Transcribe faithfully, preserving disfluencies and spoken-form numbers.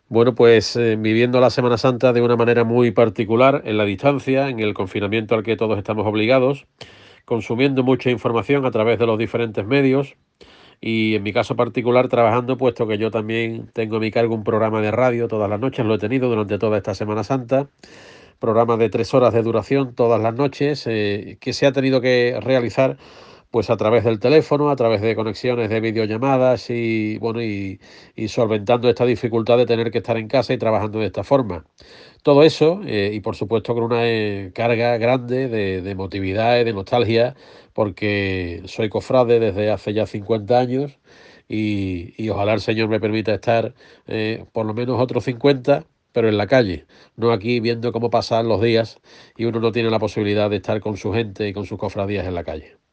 Bueno, pues eh, viviendo la Semana Santa de una manera muy particular, en la distancia, en el confinamiento al que todos estamos obligados, consumiendo mucha información a través de los diferentes medios y en mi caso particular trabajando, puesto que yo también tengo a mi cargo un programa de radio todas las noches, lo he tenido durante toda esta Semana Santa, programa de tres horas de duración todas las noches, eh, que se ha tenido que realizar pues a través del teléfono, a través de conexiones de videollamadas y bueno, y, y solventando esta dificultad de tener que estar en casa y trabajando de esta forma. Todo eso, eh, y por supuesto con una eh, carga grande de, de emotividad y de nostalgia, porque soy cofrade desde hace ya cincuenta años y, y ojalá el Señor me permita estar eh, por lo menos otros cincuenta, pero en la calle, no aquí viendo cómo pasan los días y uno no tiene la posibilidad de estar con su gente y con sus cofradías en la calle.